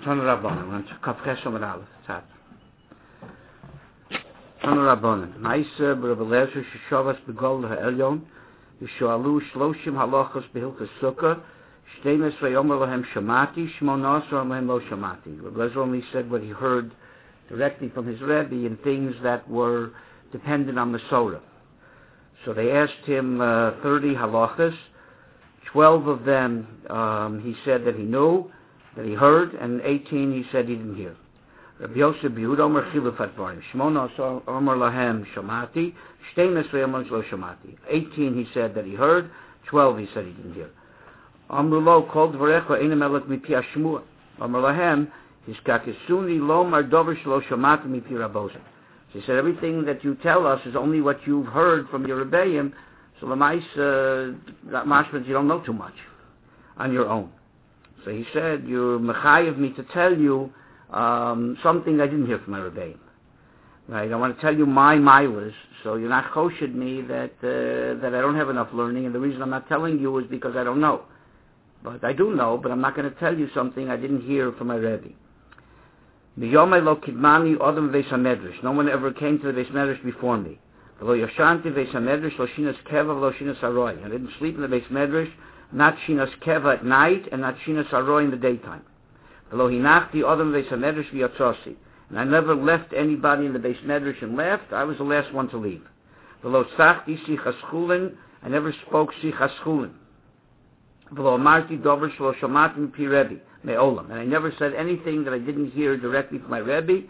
Ton Rabbanon, and Kafchesh Amar Aleph, Tzad. Ton Rabbanon, Maisa B'Reb Eliezer Sheshavas B'Gol HaElyon, Yishoalu Shloshim Halachos B'Hilchas Sukkah, Shtemes Vayomer Lahem Shamati, Shmona Asar Lahem Lo Shamati. Reb Eliezer only said what he heard directly from his Rebbe in things that were dependent on the Torah. So they asked him 30 halachas. 12 of them he said that he knew, that he heard, and 18 he said he didn't hear. Rabbi Yosef B'Yehuda Omer Chilufat Dvarim. Shmona Asar Omer Lahem Shamati, Shteim Esrei Omer Lo Shamati. 18 he said that he heard, 12 he said he didn't hear. Amru Lo Kol Dvarecha Einem Elok Mipi Hashmua. Omer Lahem Hiskakesuni Lo Mar Dover Shlo Shamati Mipi Rabbosim. So he said, everything that you tell us is only what you've heard from your Rebbeim, so Lamais, that mashmans, you don't know too much on your own. So he said, you're mechayev me to tell you something I didn't hear from my Rebbeim. Right? I want to tell you my milas, so you're not choshed me that I don't have enough learning, and the reason I'm not telling you is because I don't know. But I do know, but I'm not going to tell you something I didn't hear from my Rebbe. No one ever came to the Beis Medrash before me. I didn't sleep in the Beis Medrash, not Shinas Keva at night, and not Shinas Aroi in the daytime. And I never left anybody in the Beis Medrash and left. I was the last one to leave. I never spoke Sichas Chulin. And I never said anything that I didn't hear directly from my Rebbe.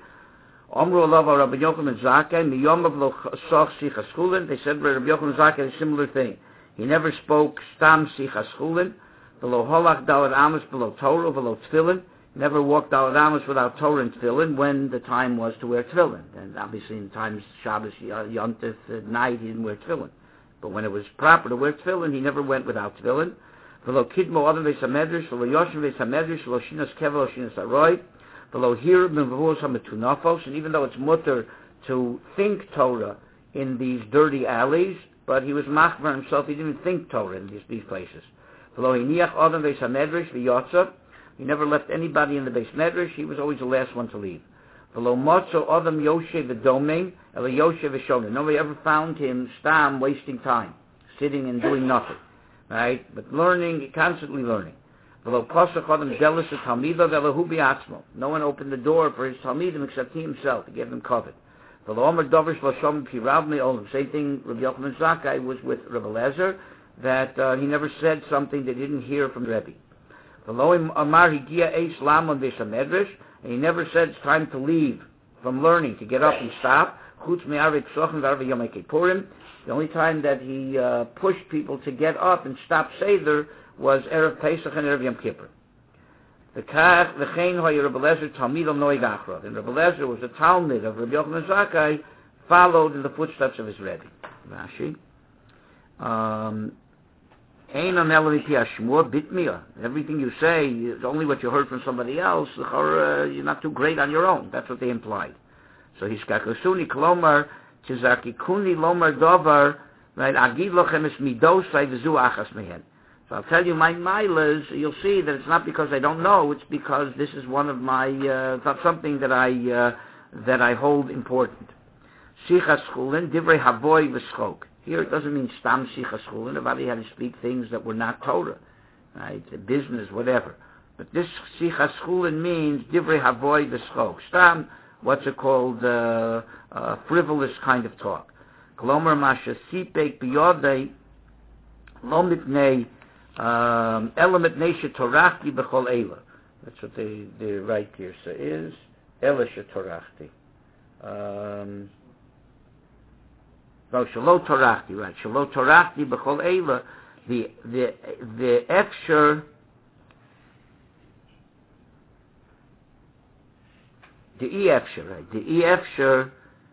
They said Rabbi Yochanan Zakkai a similar thing. He never spoke Stam Sichas Chulin, below Holach Dalad Amos, below Torah, below Tefillin. Never walked Dalad Amos without Torah and Tefillin when the time was to wear Tefillin. And obviously in times Shabbos, Yom Tov, at night, he didn't wear Tefillin. But when it was proper to wear Tefillin, he never went without Tefillin. Below Kidmo Adam Beis HaMedrash, below Yoshem Beis HaMedrash, below Shinas Keva, below Shinas Aroi, below Hir B'Mavos HaMetunafos, and even though it's mutter to think Torah in these dirty alleys, but he was machmer himself, he didn't think Torah in these places. Below Hiniach Adam Beis HaMedrash, V'Yotza, he never left anybody in the Beis Medrash, he was always the last one to leave. Below Motzo Adam Yoshe V'Domein, Ela Yoshe V'Shonim, nobody ever found him stam, wasting time, sitting and doing nothing. Right? But learning, constantly learning. Below Pasach Adam jealous of Talmidav Elahu Bi'atzmo. No one opened the door for his Talmidim except he himself to give them covet. Below Omer Dover Shloshom Pirav Me'olim. Same thing Rabbi Yochanan Zakkai was with Rabbi Eliezer, that he never said something they didn't hear from Rebbe. Below him Amar Higia Eis Lamon Beis HaMedrash, and he never said it's time to leave from learning, to get up and stop. Chutz Me'arvei Psochim V'arvei Yom Kippurim. The only time that he pushed people to get up and stop Seder was Erev Pesach and Erev Yom Kippur. And Rabbi Eliezer was a Talmud of Rabbi Yochanan Zakkai, followed in the footsteps of his Rebbe. Rashi. Everything you say is only what you heard from somebody else. You're not too great on your own. That's what they implied. So he's Kakosuni Kolomar. So I'll tell you my milas, you'll see that it's not because I don't know, it's because this is one of my, something that I hold important. Sichas Chulin, Divrei Havoy V'Schok. Here it doesn't mean Stam Sichas Chulin, everybody had to speak things that were not Torah, right, business, whatever. But this Sichas Chulin means Divrei Havoy V'Schok. Stam, what's it called, frivolous kind of talk. Kolomer Masha Sipek Biyodei Lomipnei Elamet Nesha Torachti B'chol Eila. That's what the right here is. Elisha Torachti. No, Shalo Torachti, right. Shalo Torachti B'chol Eila. The Efsher, the E-Efsher, right. The E-Efsher,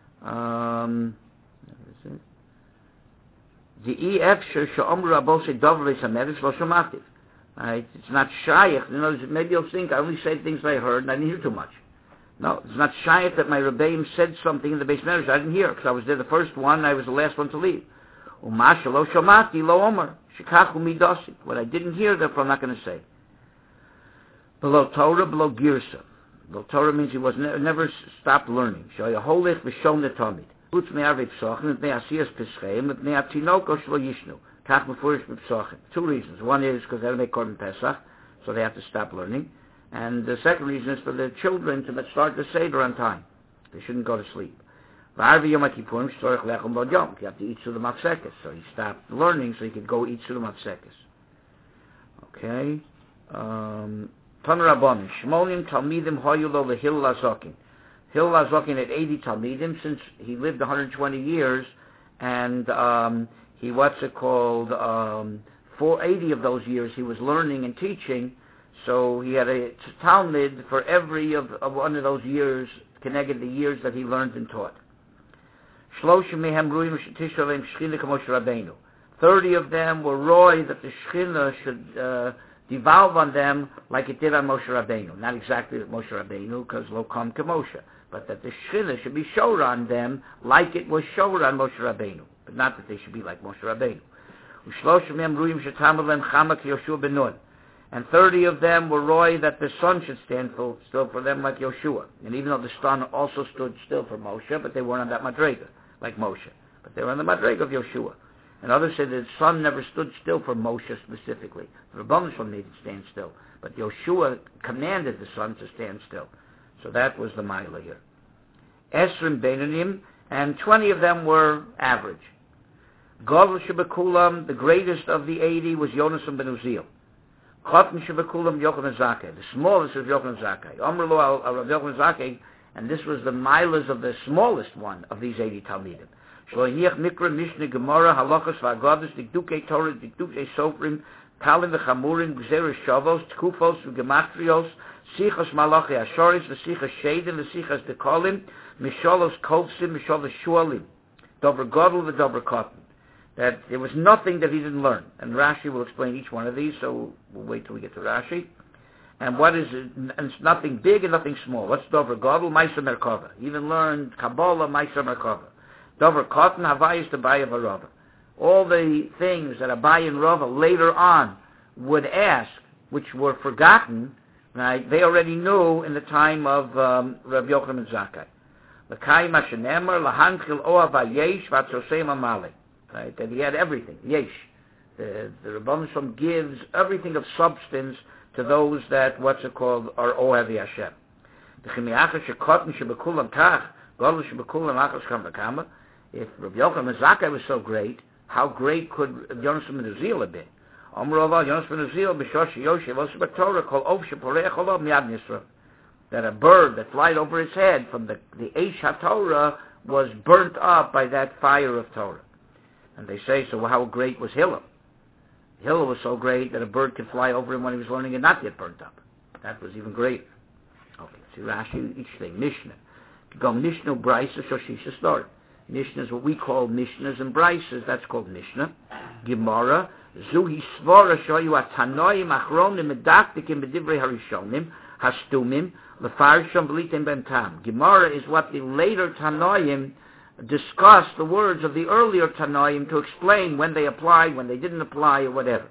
the E-Efsher she'omru abosei dovres hameres lo shomativ. Right? It's not shaykh. You know, maybe you'll think I only say things I heard and I didn't hear too much. No, it's not shaykh that my Rebbeim said something in the Beis Medrash I didn't hear because I was there the first one. I was the last one to leave. Umasha lo shomati lo omer shikachu midasi. What I didn't hear, therefore I'm not going to say. Below Torah, below Girsa. The Torah means he was never stopped learning. Shoya holich v'shom netamid. Chutz me'arvei psochim, mepnei asiyas pischei, mepnei atinoko shlo yishnu. Kach mefurish b'psochim. Two reasons. One is because they don't make Korban Pesach, so they have to stop learning. And the second reason is for the children to start the Seder on time. They shouldn't go to sleep. V'arvei Yom HaKippurim shtorech lechem bod yom. You have to eat Suda Mafsekes. So he stopped learning so he could go eat Suda Mafsekes. Okay. Tan Rabbanim. Shmonim Talmidim hoyu lo leHillel HaZokin. Hillel HaZokin had 80 Talmidim since he lived 120 years, and he, 80 of those years he was learning and teaching, so he had a Talmud for every of one of those years, connected the years that he learned and taught. 30 of them were roy that the Shechina should devolve on them like it did on Moshe Rabbeinu. Not exactly like Moshe Rabbeinu, because lo kam k'Moshe, but that the Shechina should be showed on them like it was showed on Moshe Rabbeinu, but not that they should be like Moshe Rabbeinu. And 30 of them were roy that the sun should stand still for them like Yoshua. And even though the sun also stood still for Moshe, but they weren't on that madrega like Moshe, but they were on the madrega of Yoshua. And others say that the sun never stood still for Moshe specifically. The Rebbeinu Shalom made it stand still, but Yoshua commanded the sun to stand still. So that was the Maila here. Esrim Beinanim, and 20 of them were average. Gadol Shebekulam, the greatest of the 80 was Yonasan ben Uziel. Chotan Shebekulam Yochanan Zakkai, the smallest of Yochanan Zakkai. Amr lo al Rav Yochanan Zakkai, and this was the Mailas of the smallest one of these 80 Talmidim. Shloiniach Mikra Mishnah Gemara Halachas V'Agadas Dikdukei Torah Dikdukei Sofrim Talim V'Chamurim Gzeres Shavos Tkufos V'Gematrios Sichas Malachi Ashoris V'Sichas Sheidim V'Sichas Dekolim Misholos Kovsim Misholos Shualim Dover Gadol V'Dover Kotten. That there was nothing that he didn't learn. And Rashi will explain each one of these, so we'll wait till we get to Rashi. And what is it? And it's nothing big and nothing small. What's Dover Gadol? Ma'aser Merkava. He even learned Kabbalah, Ma'aser Merkava. Dover Kotten, Havayis Abaye Rava. All the things that Abaye and Rava later on would ask, which were forgotten, right? They already knew in the time of Rabbi Yochanan Zakkai. L'kai Mashenemer, Lahanchil Oav Yesh, Vatzoseim Amalek. Right? That he had everything. Yesh. The Rebbeinu Shalom gives everything of substance to those that, are Oav Hashem. The Chimiacha Shekotten Shebekulam Kach, Gadol Shebekulam Achas Kam V'Kama. If Rabbi Yochanan Zakkai was so great, how great could Yonasan ben Uziel have been? Yonasan ben Uziel b'shosh Yoshev also b'Torah kol ov sheporeach olav miyad Yisrael. That a bird that flied over his head from the Eish HaTorah was burnt up by that fire of Torah. And they say, so how great was Hillel? Hillel was so great that a bird could fly over him when he was learning and not get burnt up. That was even greater. Okay, see Rashi, each thing. Mishnah. Go Mishnah, Brisa, Shoshisha story. Mishnah is what we call Mishnahs and Brises. That's called Mishnah. Gemara. Zuhi Svara Shoyu Atanoim Achronim Medaktikim B'divrei Harishonim Hastumim Lefarsham B'litem Bentam. Gemara is what the later Tanoim discuss the words of the earlier Tanoim to explain when they applied, when they didn't apply, or whatever.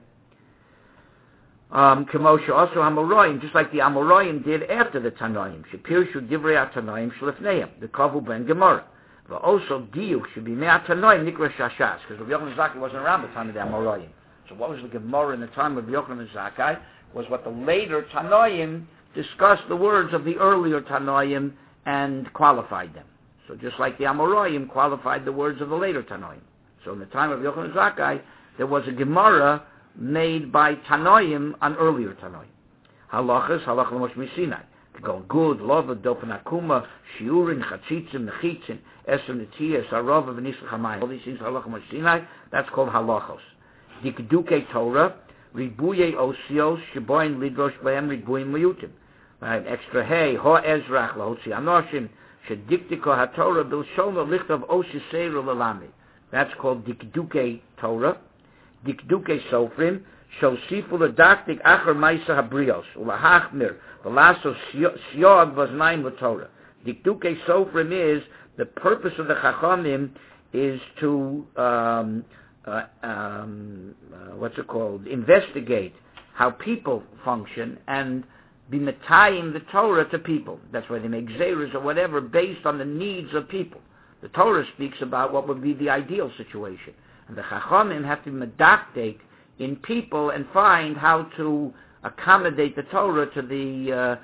Kemosha also Amoraim, just like the Amoraim did after the Tanoim. Shepirshu Divrei Tanoim Shlefneim. The Kavu Ben Gemara. But also Diuk should be Me'atanoim Nikra Shashas, because Rabbi Yochanan Zakkai wasn't around the time of the Amoraim. So what was the Gemara in the time of Yochanan Zakkai was what the later Tanoim discussed the words of the earlier Tanoim and qualified them. So just like the Amoraim qualified the words of the later Tanoim. So in the time of Yochanan Zakkai, there was a Gemara made by Tanoim on earlier Tanoim. Halachas, Halach L'Moshe Sinai. Go good, love, dopen akuma, shiurin, chatzitzim, nechitzim, esem netiyah, sarova, v'nisach hamayim. All these things, halach Moshe Sinai, that's called halachos. Dikduke Torah, ribuye osios, sheboin lidrosh b'hem, ribuim miyutim. Right, extra hey, ho ezrach, lahotzi anoshim, shediktiko haTorah, bilshona lichtav osiseiru lalami. That's called dikduke Torah. Dikduke sofrim, shosifu ledaktik achar maisa habrios, ulahachmir, the last of Siog was 9 with Torah. Dikduke Sofrim is, the purpose of the Chachamim is to, investigate how people function and be metayim the Torah to people. That's why they make gzeros or whatever based on the needs of people. The Torah speaks about what would be the ideal situation. And the Chachamim have to medactic in people and find how to accommodate the Torah to the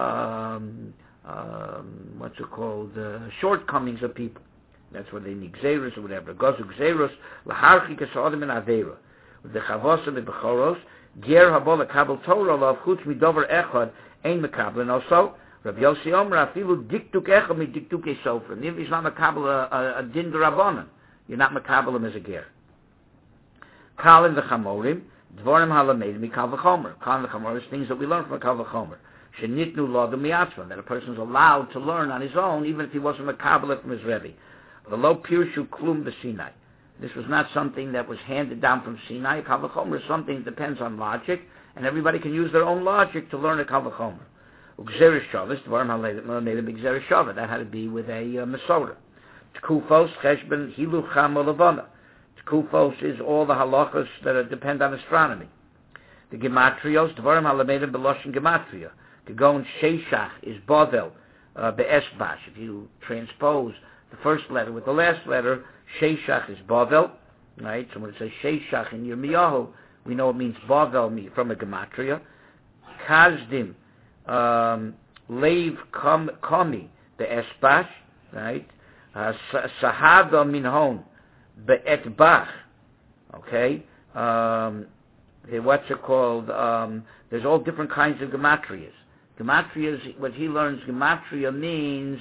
shortcomings of people. That's what they need gzeros or whatever. Gozu gzeros laharchik esadim and avera. With the chavosim and bechoros, ger habol kabel Torah lav chutz midover echad ein mekabel. And also, Rabbi Yossi Omer afilu diktuk echad mi diktuk esofrim. If he's not mekabel a din d'Rabbanan, you're not mekabel him as a ger. Kalin the chamorim dvorim halamed mikal v'chomer. Kalin the chamorim is things that we learn from a kal v'chomer. Shenitnu lo d'miyatzman, that a person is allowed to learn on his own, even if he wasn't mekabel from his rebbe. V'lo pirshu klum b'Sinai. This was not something that was handed down from Sinai. Kal v'chomer is something that depends on logic, and everybody can use their own logic to learn a kal v'chomer. U'gzeres shavas dvorim halamed b'gzeres shavas. That had to be with a Masorah. T'kufos cheshben hilu cham olavana. T'kufos is all the halachas that depend on astronomy. The gematrios dvorim halamed b'loshen gematria. To go in Sheshach is Bavel, Be'esbash. If you transpose the first letter with the last letter, Sheshach is Bavel, right? So when it says Sheshach in Yirmiyahu, we know it means Bavel from a gematria. Kazdim, Leiv Komi, Be'esbash, right? Sahada Minhon, Be'etbach, okay? What's it called? There's all different kinds of gematrias. Gematria is what he learns. Gematria means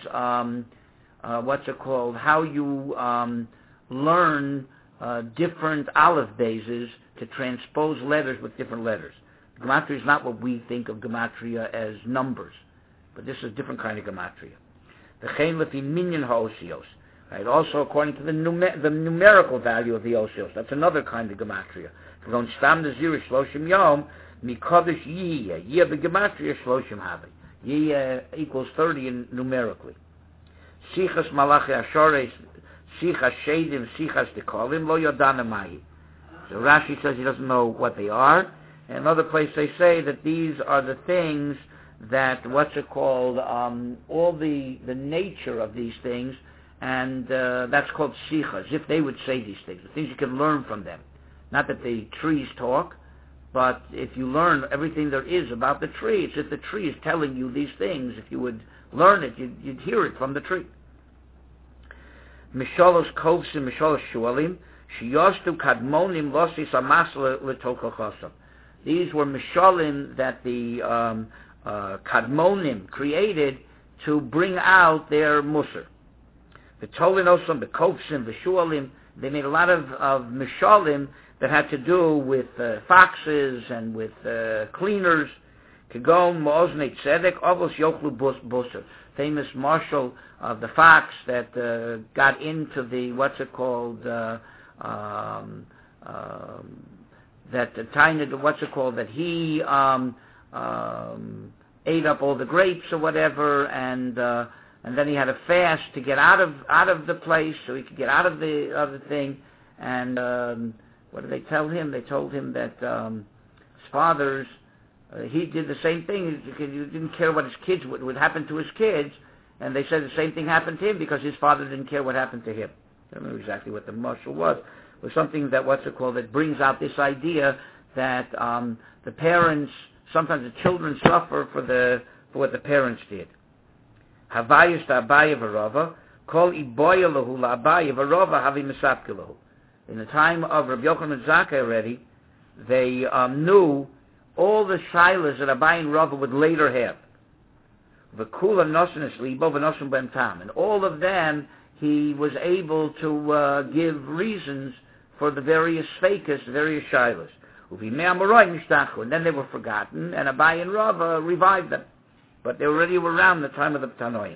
how you learn different aleph bases to transpose letters with different letters. Gematria is not what we think of gematria as numbers, but this is a different kind of gematria. The chen lefi minyan haosios, right? Also according to the numerical value of the osios. That's another kind of gematria. If we're going stam the zirish shloshim yom. Mikodesh Yiyah. Yiyah b'gematria shloshim havi. Yiyah equals 30 numerically. Sichas malachi ashores, sichas shedim, sichas dekolim, lo yodana mahi. So Rashi says he doesn't know what they are. And another place they say that these are the things that, all the nature of these things, and that's called sichas, if they would say these things, the things you can learn from them. Not that the trees talk, but if you learn everything there is about the tree, it's if the tree is telling you these things. If you would learn it, you'd hear it from the tree. Mishalos kovsim, mishalos shualim, shiyostu kadmonim losis amasla letokochosam. These were mishalim that the kadmonim created to bring out their musar. V'tolinosam, the kovsim, the shualim, they made a lot of mishalim that had to do with foxes and with cleaners. Kagon Ma'oznei Tzedek Avos Yochlu Busser, famous marshal of the fox that got into the that he ate up all the grapes or whatever, and then he had to fast to get out of the place so he could get out of the thing. And what did they tell him? They told him that his father's, he did the same thing. He didn't care what his kids would happen to his kids, and they said the same thing happened to him because his father didn't care what happened to him. I don't know exactly what the marshal was. It was something that that brings out this idea that the parents, sometimes the children suffer for what the parents did. Havayus to Abaye v'Rava, kol iboya lahu la'Abaye v'Rava havi misapke lahu. In the time of Rabbi Yochanan Zakkai already, they knew all the shilas that Abaye and Rava would later have. V'kula nosenes libo v'nosen ben tam. And all of them, he was able to give reasons for the various fakas, the various shilas. And then they were forgotten, and Abaye and Rava revived them. But they already were around the time of the Tanoim.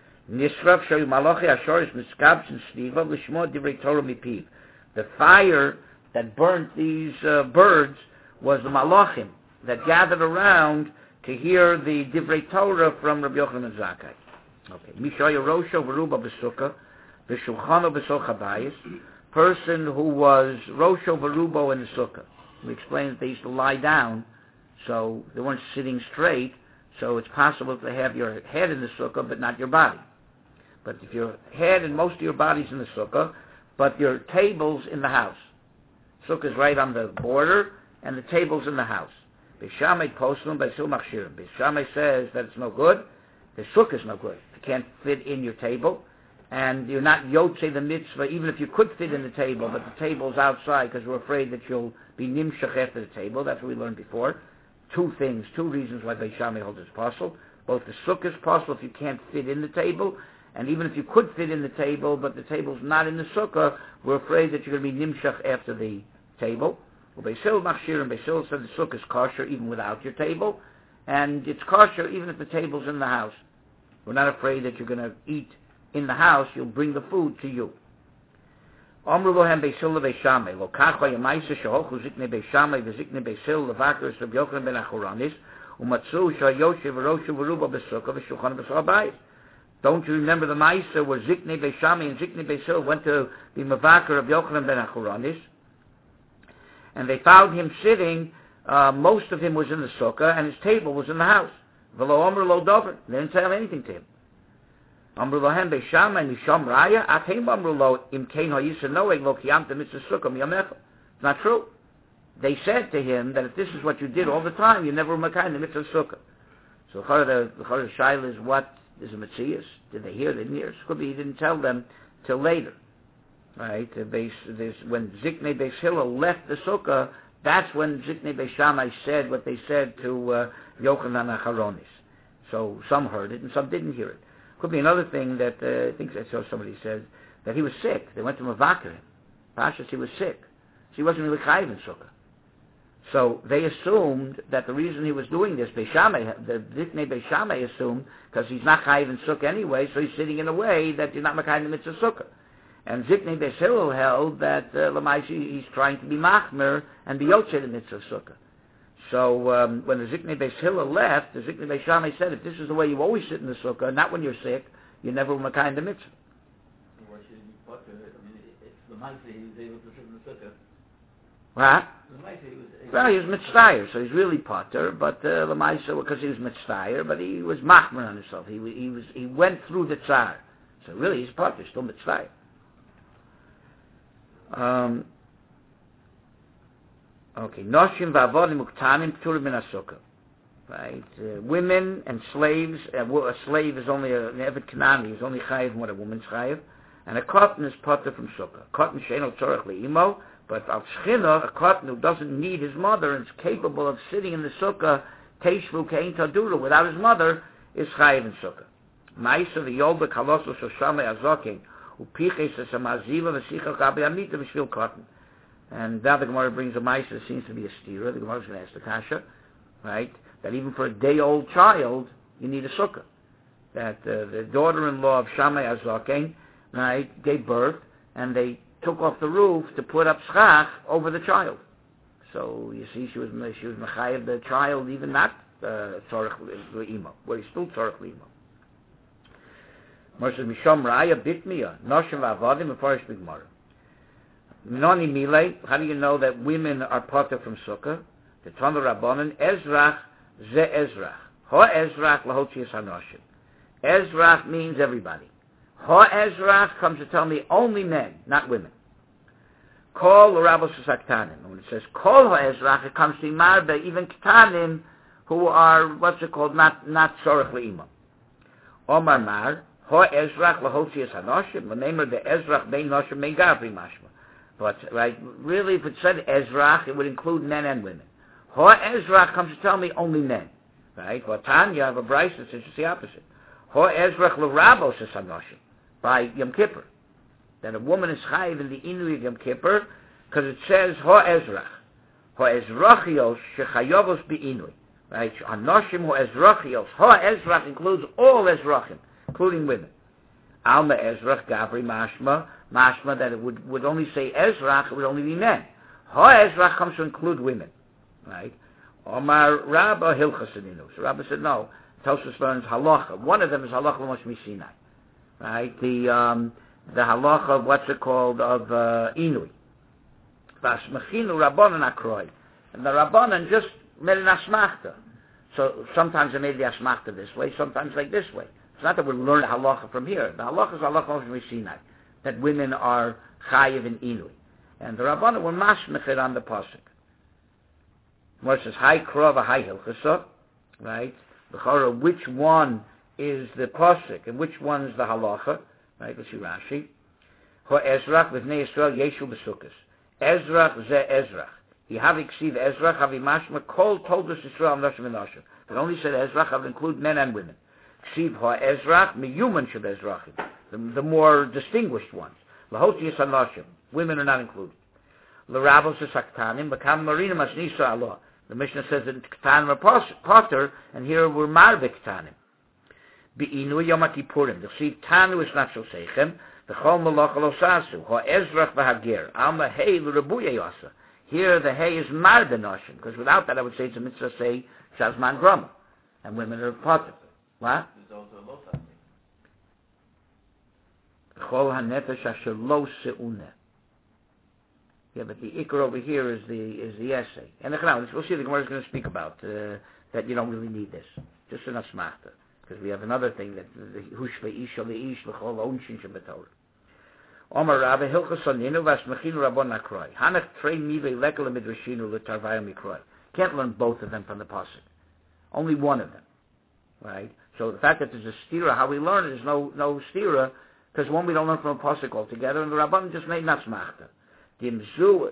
The fire that burnt these birds was the Malachim that gathered around to hear the Divrei Torah from Rabbi Yochanan Zakkai. Okay. Mishaya Rosho Veruba Besukkah, V'shulchano Besoch Habayis, person who was Rosho Verubo in the Sukkah. We explained that they used to lie down, so they weren't sitting straight, So it's possible to have your head in the sukkah, but not your body. But if your head and most of your body's in the sukkah, but your table's in the house. Sukkah's right on the border, and the table's in the house. Beishamai postum beisil machshirim. Beishamai says that it's no good. The sukkah's no good. You can't fit in your table, and you're not yotzei the mitzvah, even if you could fit in the table, but the table's outside because we're afraid that you'll be nimshach after the table. That's what we learned before. Two reasons why Beishamai holds it's possible. Both the sukkah is possible if you can't fit in the table, and even if you could fit in the table, but the table's not in the sukkah, we're afraid that you're going to be nimshach after the table. Well, Beisil machshirim, Beisil said the sukkah is kosher even without your table, and it's kosher even if the table's in the house. We're not afraid that you're going to eat in the house, you'll bring the food to you. Omru lohem Beisil leBeishamai, lo kacha yamaisa shehochu ziknei Beishamai v'ziknei Beisil levaker Rabbi Yochanan ben Achoranis, umatzu shayoshev v'roshu v'ruba b'sukkah v'shulchan b'sal bayis. Don't you remember the Maisa where Ziknei Beishamai and Ziknei Beisil went to the Mavaker of Yochanan ben Achoranis, and they found him sitting, most of him was in the sukkah, and his table was in the house. V'lo Omer lo dover. They didn't tell anything to him. Amru lohem Beishamai misham raya, atem amru lo im kein ha'yisa noeg lo kiyamta mitzvah sukkah miyamecha. It's not true. They said to him that if this is what you did all the time, you never were makayim the mitzvah sukkah. So the shaila is what is a Metzias. Did they hear? They didn't hear. It could be he didn't tell them till later. Right? When Ziknei Beis Hillel left the sukkah, that's when Ziknei Beishamai said what they said to Yochanan Acharonis. So some heard it and some didn't hear it. Could be another thing that I think I saw somebody said that he was sick. They went to Mavaker him. Pashas, he was sick. So he wasn't really chayiv in sukkah. So they assumed that the reason he was doing this, Beishamai, the Ziknei Beishamai assumed, because he's not chayiv in sukkah anyway, so he's sitting in a way that you're not makayim the mitzvah sukkah. And Ziknei Beis Hillel held that Lamaisi he's trying to be machmer and be yotzei the mitzvah sukkah. So when the Ziknei Beis Hillel left, the Ziknei Beishamai said, if this is the way you always sit in the sukkah, not when you're sick, you never will makayim the mitzvah. Why should he be potter? I mean, it's Lamaisi he was able to sit in the sukkah. What? Well, he was mitzvayir, so he's really potter, but Lamaisa, because he was mitzvayir, but he was machmer on himself. He went through the tsar. So really he's potter, still mitzvayir. Okay. Noshim v'avodim uktanim p'turim min hasukkah. Right. Women and slaves. A slave is only an evet kanani. He's only chayiv what a woman's chayiv, and a cotton is potter from sukkah. Cotton sheino tzorach leimo. But al shchina, a cotton who doesn't need his mother and is capable of sitting in the sukkah, teishvu kein tadura, without his mother, is chayiv in sukkah. Ma'isa v'yolbek halosu shoshamei azokin upiches es amaziva v'sicha gabi amita v'shvil cotton. And now the Gemara brings a ma'isa that seems to be a stira. The Gemara is going to ask the kasha, right? That even for a day-old child, you need a sukkah. That the daughter-in-law of Shammai Azokin, right, gave birth, and they took off the roof to put up schach over the child. So you see, she was mechayev the child, even not tzorach le'imo, where he's still tzorach le'imo. Moshe Misham Raya Bitmiya Noshim V'Avadim Mefarish B'Gemara. Noni Milei. How do you know that women are potter from sukkah? The Tana Rabbanan Ezrach Ze Ezrach Ha Ezrach Lahotzias Hanoshim. Ezrach means everybody. Ha Ezrach comes to tell me only men, not women. Kol Rabos Saktanim. When it says Kol Ha Ezrach, it comes to Marbe, even Ktanim, who are what's it called, not Tzorach Le'ima. Omar Mar Ha Ezrach Lahotzias Hanoshim. The name of the Ezrach Bein Noshim Bein Gavri Mashma. But right, really, if it said Ezrach, it would include men and women. Ha Ezrach comes to tell me only men. Right? Well, Tanya have a brayso that says it's the opposite. Ha Ezrach L'Rabos Hanoshim. By Yom Kippur, that a woman is chayiv in the Inui of Yom Kippur, because it says Ha Ezrach, Ha Ezrachios shechayovos be'inui, right? Anoshim Ha Ezrachios, Ha Ezrach includes all Ezrachim, including women. Alma Ezrach Gavri Mashma that it would only say Ezrach, it would only be men. Ha Ezrach comes to include women, right? Omar Rabba Hilchasadinu. So Rabba said no. Tosfos learns halacha. One of them is halacha l'mosh misinai. Right, the halacha of what's it called of Inui. Vasmachinu Rabbanan Akroi, and the Rabbanan just made an asmachta. So sometimes they made the asmachta this way, sometimes like this way. It's not that we learn halacha from here. The halacha is halacha from Sinai, that women are chayiv in inui. And the Rabbanan were mashmechir on the pasuk. Where it says, Hai krova, Hai hilchasa, right? Which one is the pasuk and which one is the halacha? Right, let's see Rashi. Ho Ezrach v'vnei Yisrael yeshu b'sukkos. Ezrach ze Ezrach. Yehavi ksiv Ezrach havi mashma kol toldos Yisrael nashim v'nashim. It only said Ezrach, I would include men and women. Ksiv ho Ezrach miyuman sheb Ezrachim. The more distinguished ones. Lahoti yisanashim. Women are not included. L'ravos esaktanim b'kam marinim as nisa Allah. The Mishnah says that ktanim are potter, and here we're marbe ktanim. Be'inu yom kippurim. The ksiv tanu is not shoseichem. The chol malach lo sasu. Ho Ezrach v'hagir. Alma hey l'rebuya yasa. Here the hay is marbe nashim, because without that I would say it's a mitzvah say shazman grama, and women are potter. What? There's also a losas. Chol hanefesh asher lo seuneh. Yeah, but the ikar over here is the essay. And we'll see the Gemara is going to speak about that you don't really need this, just an asmachta, because we have another thing that the hushva isha leish l'chol onshin shebetorah. Omar Rabbi Hilchos Soninu v'asmachinu Rabbon Akroi. Hanach trei mive lekel midrashinu l'tarvayim mikroi. Can't learn both of them from the pasuk. Only one of them, right? So the fact that there's a stira, how we learn it is no stira, because one we don't learn from a pasuk altogether, and the Rabban just made nasmachta. The imzu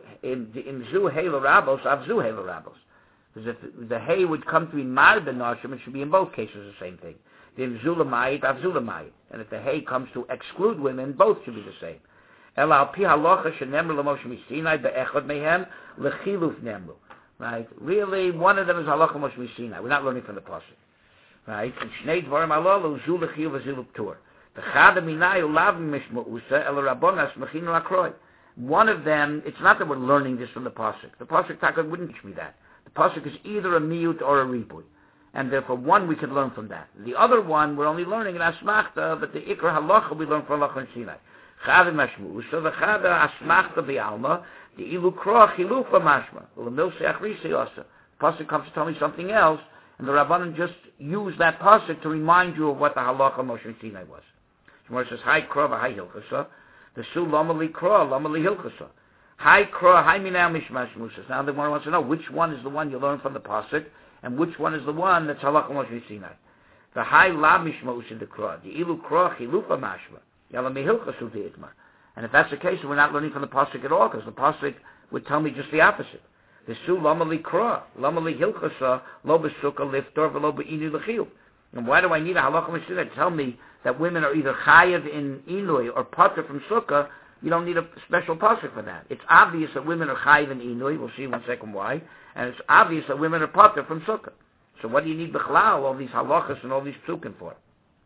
helo rabos avzu helo rabos. Because if the hay would come to be marbe nashim, it should be in both cases the same thing. The imzu lamayit avzu lamayit. And if the hay comes to exclude women, both should be the same. El al pi halacha shenemru l'moshe misinai be'echad mehem lechiluf nemru. Right? Really, one of them is halacha moshe misinai. We're not learning from the pasuk. Right? And shnei dvarim alalu zu lechilu v'zilu p'tur. The chada minayu lavim mishma'usa el rabbonas mechinu akroi. One of them, it's not that we're learning this from the pasuk. The pasuk taka wouldn't teach me that. The pasuk is either a miyut or a ribui, and therefore one we could learn from that. The other one we're only learning in asmachta, but the ikar halacha we learn from halacha and sinai. Chavi mashmu, so the chada asmachta bi'alma, the ilu kroach ilufa mashma, l'mil se'achrisi osa. The pasuk comes to tell me something else, and the Rabbanan just use that pasuk to remind you of what the halacha Moshe and Sinai was. Shmuel says, Hai krova, Hai hilchasa. The su lamali kroa, lamali hilchasa. Hai kroa, hai minam mishmash musas. Now the one wants to know which one is the one you learn from the pasuk, and which one is the one that's halacha Moshe and Sinai. The hai la mishmaus in the kroa. The ilu kroa chilufa mashma. Yalami hilchasu di'itmar. And if that's the case, we're not learning from the pasuk at all, because the pasuk would tell me just the opposite. The su lamali kroa, lamali hilchasa, lo besukah liftor, v'lo be'inu l'chiyuv. And why do I need a halacha Moshe to tell me that women are either chayav in inui or pater from sukkah? You don't need a special pasuk for that. It's obvious that women are chayav in inui. We'll see in 1 second why. And it's obvious that women are pater from sukkah. So what do you need b'chlal, all these halachas and all these psukim for?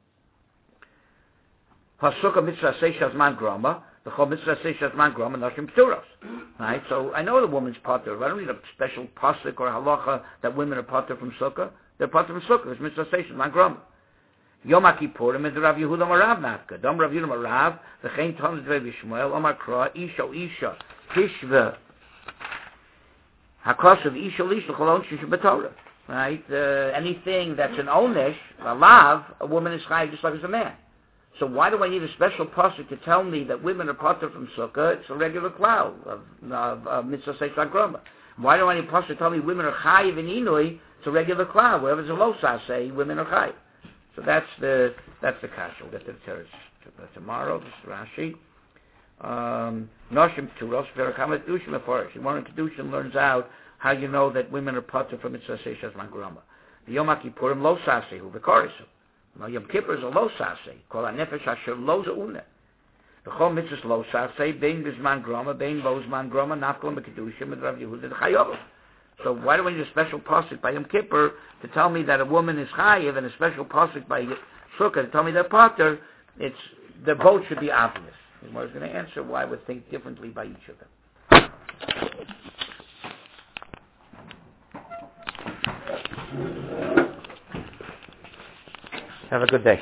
Hasukkah mitzvah seishas man grama. The chol mitzvah seishas man grama nashim pturos. Right? So I know the woman's pater. I don't need a special pasuk or halacha that women are pater from sukkah. They're part of the sukkah. It's mitzvah station, my grandma. Yom HaKippurim is the Rav Yehuda Marav Nafka. Dom Rav Yehuda Marav, the Chaim Thomas Dvei Yishmael, Omar Kra, Isha, Tishva, HaKosav, Isha, Cholon, Shisha, B'Torah. Right? Anything that's an onesh, a lav, a woman is chayiv just like as a man. So why do I need a special pasuk to tell me that women are pater from sukkah? It's a regular cloud of mitzvah seish grama. Why do I need a pasuk to tell me women are chayiv in inui? It's a regular cloud. Wherever there's a losas, say women are chayiv. So that's the kasha. We'll get to the teretz tomorrow. This is Rashi. Noshim turos verakama kedushim afarish. One in kedushim learns out how you know that women are pater from mitzvah seishas mangrama. The Yom HaKippurim lo sasehu v'korisu. Now Yom Kippur is a lo saseh. Kol hanefesh asher lo zeuneh. The chol mitzvahs lo saseh bein bizman grama bein lo zman grama nafkol mekedushim and Rav Yehuda chayav. So why do I need a special pasuk by Yom Kippur to tell me that a woman is chayiv and a special pasuk by Sukkah to tell me they're pater? The both should be obvious. And I was going to answer why I would think differently by each of them. Have a good day.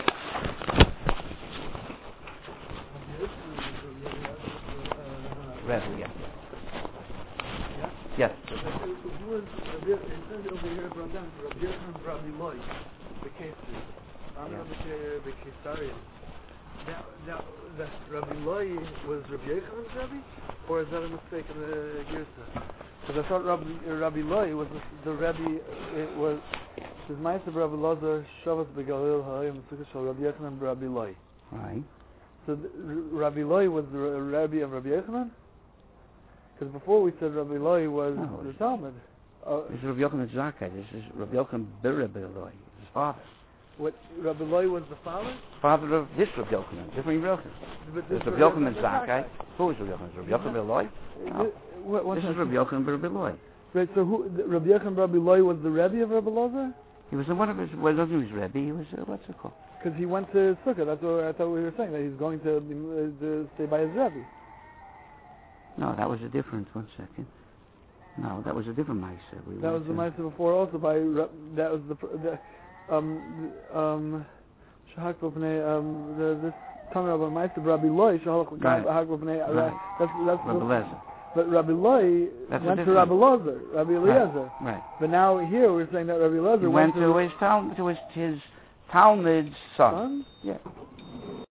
Yes. says over here brought down Rabbi Yochanan and Rabbi Loi, the cases. I'm going to be Kesarian. Now, that Rabbi Loi was Rabbi Yochanan's Rabbi, or is that a mistake in the Girsa? Because I thought Rabbi Loi was the Rabbi. It was his Ma'aser of Rabbi Lazar Shabbos Begalil Ha'ayim Sukkah Rabbi Yochanan and Rabbi Loi. Right. So Rabbi Loi was the Rabbi of Rabbi Yochanan? Because before we said Rabbi Loi was the Talmud. This is Rabbi Yochanan Zakkai. This is Rabbi Yochanan Rabbi Loi, his father. What, Rabbi Loi was the father? Father of this Rabbi Yochanan, different Rabbi Yochanan. This is Rabbi Yochanan Zakkai. Who is Rabbi Yochanan? Rabbi Yochanan Rabbi Loi? No. This is Rabbi Yochanan Rabbi Loi. Right, so Rabbi Yochanan Rabbi Loi was the Rebbe of Rabbi Lazar? He was one of his, well, not his Rebbe, he was, what's it called? Because he went to Sukkah, that's what I thought we were saying, that he's going to stay by his Rebbe. No, that was a different, one second. No, that was a different Ma'aser. That was the Ma'aser before also by, that was Shahak B'Pnei, this coming up on Ma'aser Rabbi Loi, Shahak B'Pnei, that's Rabbi Lezer. But Rabbi Loi went to Rabbi Lazar, Rabbi Eliezer. Right. But now here we're saying that Rabbi Lazar went to his Talmud's son. Son? Yeah.